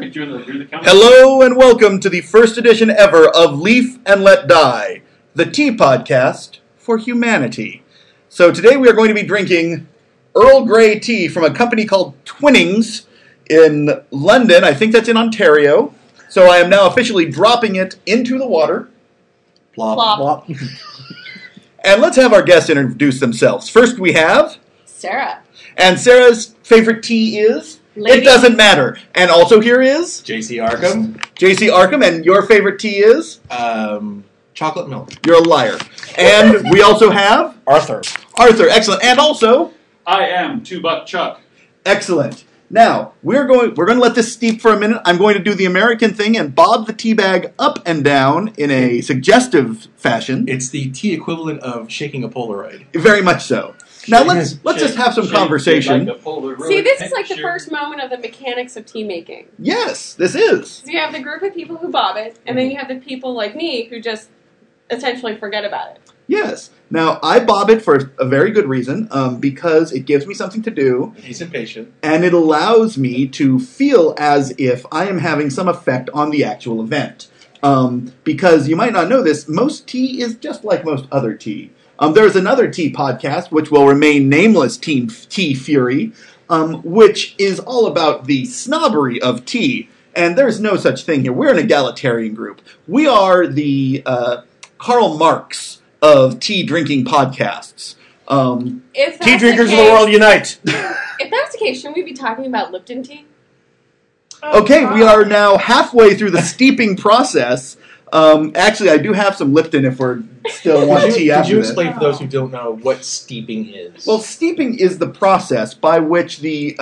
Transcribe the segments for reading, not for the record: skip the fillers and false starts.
perfect. You're the count. Hello and welcome to the first edition ever of Leaf and Let Die, the tea podcast for humanity. So today we are going to be drinking Earl Grey tea from a company called Twinings in London. I think that's in Ontario. So I am now officially dropping it into the water. Plop. Plop. Plop. And let's have our guests introduce themselves. First we have... Sarah. And Sarah's favorite tea is? Lady. It doesn't matter. And also here is... JC Arkham. JC Arkham, and your favorite tea is? Chocolate milk. You're a liar. And we also have... Arthur. Arthur, excellent. And also... I am $2 Chuck. Excellent. Now, we're going to let this steep for a minute. I'm going to do the American thing and bob the tea bag up and down in a suggestive fashion. It's the tea equivalent of shaking a Polaroid. Very much so. Now, let's just have some conversation. Like See, this is like the first moment of the mechanics of tea making. Yes, this is. So you have the group of people who bob it, and then you have the people like me who just essentially forget about it. Yes. Now, I bob it for a very good reason, because it gives me something to do. He's impatient. And it allows me to feel as if I am having some effect on the actual event. Because you might not know this, most tea is just like most other tea. There's another tea podcast, which will remain nameless, Tea Fury, which is all about the snobbery of tea. And there's no such thing here. We're an egalitarian group. We are the Karl Marx of tea drinking podcasts. Tea drinkers of the world unite. If that was the case, shouldn't we be talking about Lipton tea? Okay, we are now halfway through the steeping process. Actually, I do have some Lipton if we're still want tea after Could you this. explain for those who don't know what steeping is? Well, steeping is the process by which the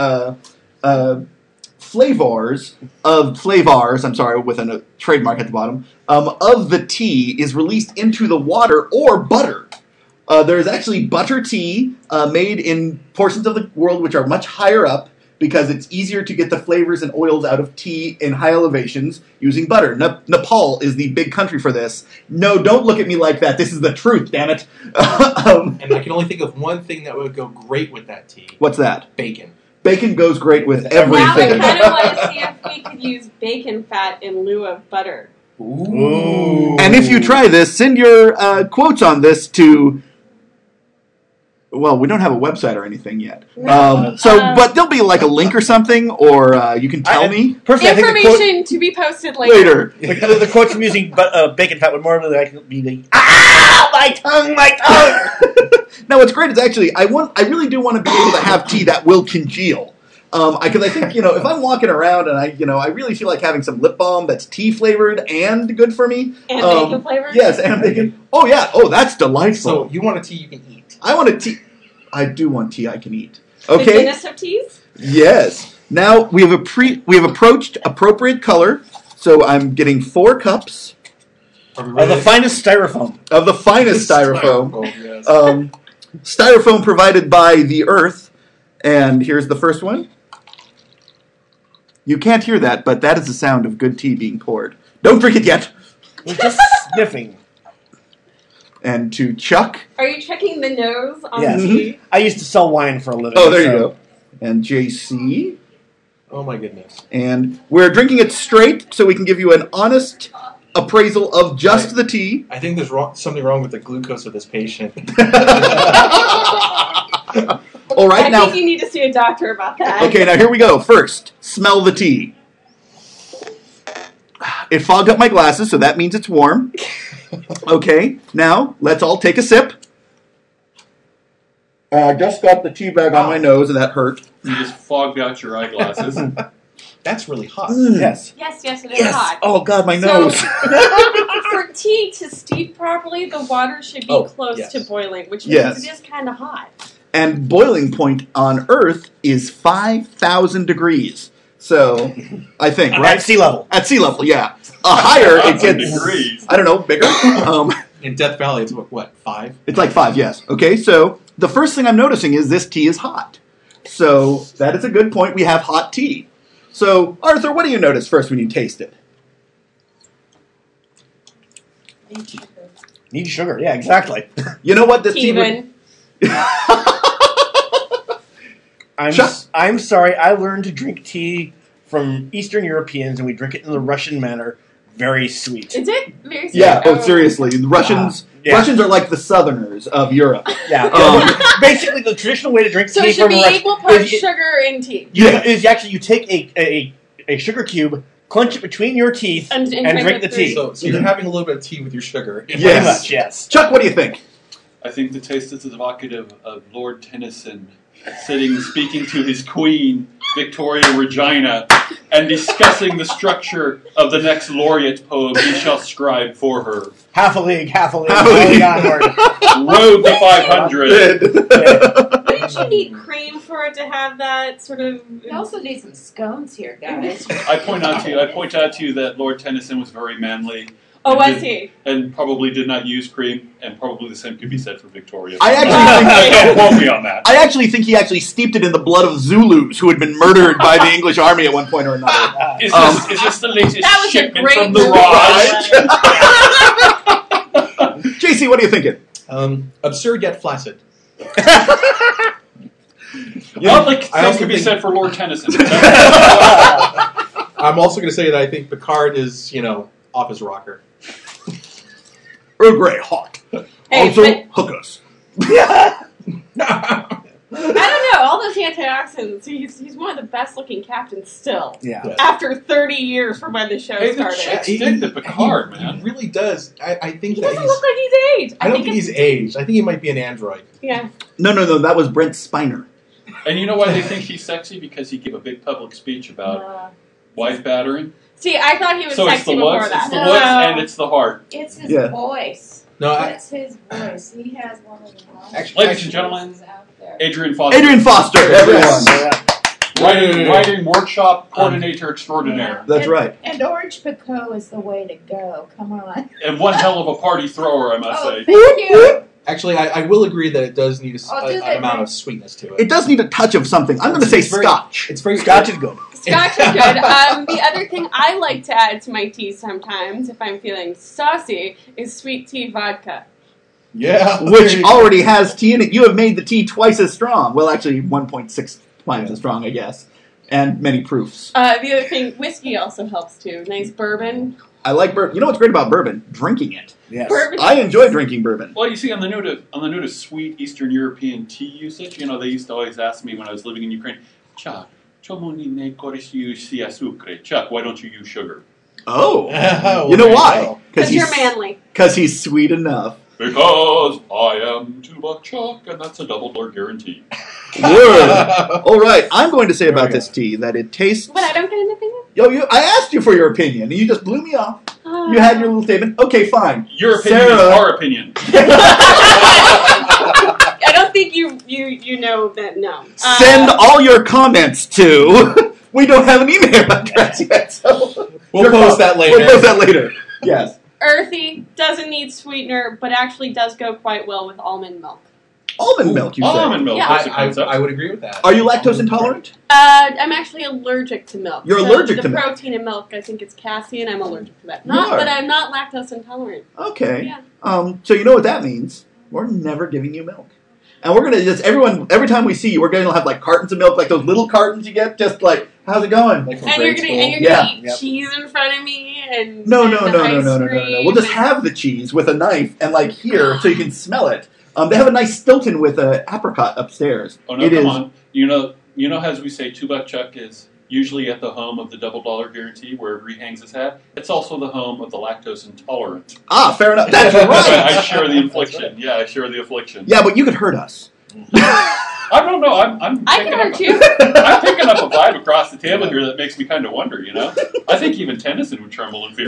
flavors, I'm sorry, with a trademark at the bottom, of the tea is released into the water or butter. There's actually butter tea made in portions of the world which are much higher up, because it's easier to get the flavors and oils out of tea in high elevations using butter. Nepal is the big country for this. No, don't look at me like that. This is the truth, damn it. And I can only think of one thing that would go great with that tea. What's that? Bacon. Bacon goes great with Now I everything. kind of want to see if we could use bacon fat in lieu of butter. Ooh. And if you try this, send your quotes on this to... Well, we don't have a website or anything yet. No. But there'll be like a link or something, or you can tell me. Personally, I think the quote, Information to be posted later. Later. the quote from using bacon fat would more than likely be the my tongue. No, what's great is actually I really do want to be able to have tea that will congeal. Because I think if I'm walking around and I really feel like having some lip balm that's tea flavored and good for me. And bacon flavored? Yes, and bacon. Oh yeah. Oh, that's delightful. So you want a tea you can eat. I want a tea. I do want tea I can eat. The Okay. Guinness of teas? Yes. Now we have approached appropriate color. So I'm getting 4 cups Are we Of ready? the finest styrofoam. of the finest styrofoam. Yes. Styrofoam provided by the Earth. And here's the first one. You can't hear that, but that is the sound of good tea being poured. Don't drink it yet. We're just sniffing. And to Chuck. Are you checking the nose on Yes. the tea? I used to sell wine for a living. Oh, there you so- go. And JC. Oh my goodness. And we're drinking it straight so we can give you an honest appraisal of just Right. the tea. I think there's something wrong with the glucose of this patient. All right, I now. think you need to see a doctor about that. Okay, now here we go. First, smell the tea. It fogged up my glasses, so that means it's warm. Okay, now let's all take a sip. I just got the tea bag on my nose, and that hurt. You just fogged out your eyeglasses. That's really hot. Yes. Yes, it is Yes. hot. Oh God, my So- nose. For tea to steep properly, the water should be Oh, close yes. to boiling, which means Yes. it is kind of hot. And boiling point on Earth is 5,000 degrees. So, I think, right? At sea level. At sea level, yeah. Higher, it 1,000 gets, degrees. I don't know, bigger. In Death Valley, it's what 5? It's like 5, yes. Okay, so the first thing I'm noticing is this tea is hot. So, that is a good point. We have hot tea. So, Arthur, what do you notice first when you taste it? Need sugar. Yeah, exactly. You know what? This tea would... Even. I'm Chuck? I'm sorry. I learned to drink tea from Eastern Europeans, and we drink it in the Russian manner. Very sweet. Is it very sweet? Yeah. Oh, seriously, the Russians. Yeah. Russians are like the Southerners of Europe. Yeah. Basically, the traditional way to drink So tea it should from be Russia equal parts is, sugar and tea. is actually you take a sugar cube, clench it between your teeth, And drink the tea. So you're having a little bit of tea with your sugar. Pretty Yes. much, yes. Chuck, what do you think? I think the taste is evocative of Lord Tennyson speaking to his queen, Victoria Regina, and discussing the structure of the next laureate poem he shall scribe for her. Half a league, Half a league. onward. Road to 500. Wouldn't you need cream for it to have that sort of? We also need some scones here, guys. I point out to you that Lord Tennyson was very manly. Oh, and was he? And probably did not use cream, and probably the same could be said for Victoria. I actually Don't quote me on that. I actually think he actually steeped it in the blood of Zulus who had been murdered by the English army at one point or another. Is this the latest That was a shipment great from the movie. Raj? JC, what are you thinking? Absurd yet flaccid. Well, like I same also could be think- said for Lord Tennyson. I'm also going to say that I think Picard is, off his rocker. Earl Grey, hot. Hey, Also, but- hookers. I don't know. All those antioxidants. He's one of the best looking captains still. Yeah. After 30 years from when the show Hey, the started. chick stick to Picard, He man. really does. I think He that doesn't he's... look like he's aged. I don't think he's aged. I think he might be an android. Yeah. No, that was Brent Spiner. And you know why they think he's sexy? Because he gave a big public speech about wife battering. See, I thought he was So it's sexy the before looks, that. it's the looks, and it's the heart. It's his Yeah. voice. No, It's his voice. He has one of the longest Actually- Ladies and gentlemen, voices out there. Adrian Foster. Adrian Foster, everyone. Yes. Writing workshop coordinator extraordinaire. That's And- right. And Orange Pico is the way to go. Come on. And one hell of a party thrower, I must Oh, say. thank you. Actually, I will agree that it does need I'll do an that amount next. of sweetness to It does need a touch of something. I'm going to say It's very- scotch. It's very Scotch is good. Scotch is good. The other thing I like to add to my tea sometimes, if I'm feeling saucy, is sweet tea vodka. Yeah. Which already has tea in it. You have made the tea twice as strong. Well, actually, 1.6 times as strong, I guess. And many proofs. The other thing, whiskey also helps too. Nice bourbon. I like bourbon. You know what's great about bourbon? Drinking it. Yes. Bourbon. I enjoy drinking bourbon. Well, you see, on the note of sweet Eastern European tea usage, they used to always ask me when I was living in Ukraine, Chuck, чому не користуєшся цукром? Chuck, why don't you use sugar? Oh. Oh, You know there why? go. Because you're manly. Because he's sweet enough. Because I am $2 Chuck, and that's a $double guarantee. Word. All right. I'm going to say There we about go. this tea that it tastes... But I don't get an opinion. I asked you for your opinion, and you just blew me off. You had your little statement. Okay, fine. Your opinion is Sarah. our opinion. I don't think you know that. No. Send all your comments to... We don't have an email address yet, so... We'll Your post call. that later. We'll post that later. Yes. Earthy doesn't need sweetener, but actually does go quite well with almond milk. Almond milk, you say? Almond milk, Yeah. that's a concept. I would agree with that. Are you lactose intolerant? I'm actually allergic to milk. You're So allergic to the milk? protein in milk. I think it's casein. I'm allergic to that. You are. But I'm not lactose intolerant. Okay. Yeah. So you know what that means? We're never giving you milk. And we're gonna just every time we see you, we're gonna have like cartons of milk, like those little cartons you get, just like, how's it going? Like from And grade you're school. gonna Yeah. eat Yep. cheese in front of me and No. and the ice cream We'll just and- have the cheese with a knife and like here so you can smell it. They have a nice Stilton with an apricot upstairs. Oh no, It come is- on. You know, as we say, $2 Chuck is usually at the home of the $double guarantee, wherever he hangs his hat. It's also the home of the lactose intolerant. Ah, fair enough. That's I right. share the affliction. Yeah, I share the affliction. Yeah, but you could hurt us. I don't know. I'm I picking can up hurt you. I'm picking up a vibe across the table here that makes me kind of wonder. I think even Tennyson would tremble in fear.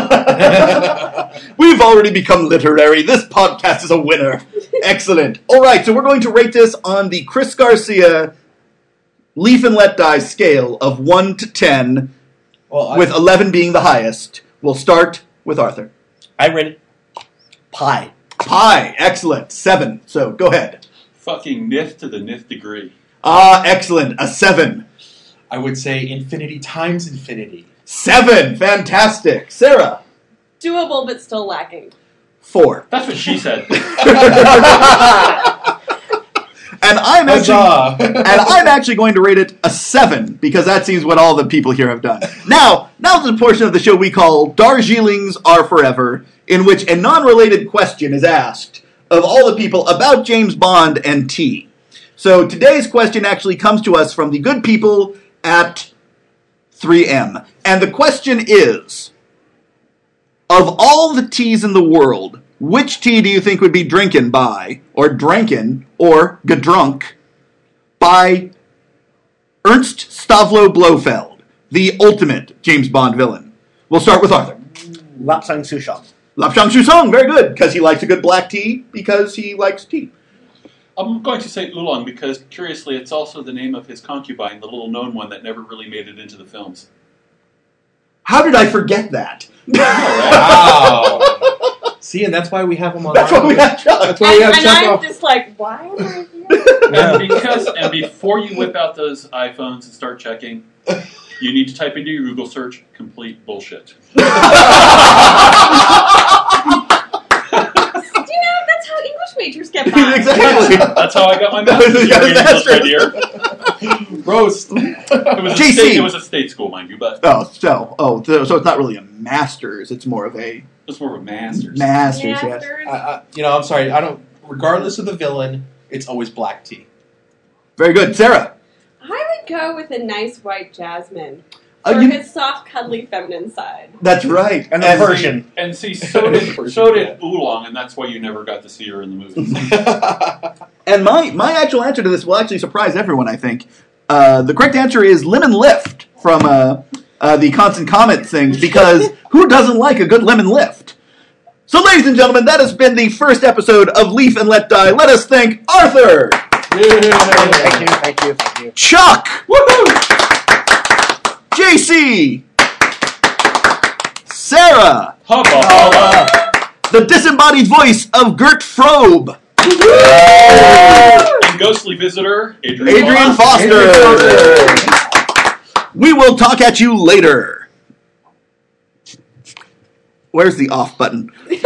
We've already become literary. This podcast is a winner. Excellent. All right, so we're going to rate this on the Chris Garcia Leaf and Let Die scale of 1 to 10, Well, with 11 being the highest. We'll start with Arthur. I rate it pie. Pie, excellent. 7. So go ahead. Fucking nth to the nth degree. Ah, excellent. A 7. I would say infinity times infinity. 7. Fantastic. Sarah. Doable, but still lacking. 4. That's what she said. And I'm actually Huzzah. and I'm actually going to rate it a 7 because that seems what all the people here have done. Now the portion of the show we call Darjeelings Are Forever, in which a non-related question is asked of all the people about James Bond and tea. So today's question actually comes to us from the good people at 3M. And the question is, of all the teas in the world, which tea do you think would be drinking by, or dranken, or gedrunk, by Ernst Stavlo Blofeld, the ultimate James Bond villain? We'll start with Arthur. Lapsang Souchong. Lapsang Souchong, very good, because he likes a good black tea, because he likes tea. I'm going to say Oolong because, curiously, it's also the name of his concubine, the little-known one that never really made it into the films. How did I forget that? Wow. See, and that's why we have him on. That's why we have Chuck. That's why we have And Chuck I'm off. just like, why am I here? And before you whip out those iPhones and start checking, you need to type into your Google search complete bullshit. That's how English majors get by. Exactly. That's how I got my master's You got a degree in English right master's. here. Roast. JC. It was a state school, mind you, but So it's not really a master's. It's more of a it's more of a master's. master's. Yes. Masters. I'm sorry. I don't. Regardless of the villain, it's always black tea. Very good, Sarah. I would go with a nice white jasmine Oh, for you- his soft, cuddly, feminine side. That's right. And a version. And see, so did Oolong, and that's why you never got to see her in the movies. And my actual answer to this will actually surprise everyone, I think. The correct answer is lemon lift from the Constant Comet things, because who doesn't like a good lemon lift? So, ladies and gentlemen, that has been the first episode of Leaf and Let Die. Let us thank Arthur, Thank you. Chuck, JC, Sarah, Hubba hubba! the disembodied voice of Gert Frobe, And ghostly visitor, Adrian Adrian Foster. Foster. We will talk at you later. Where's the off button?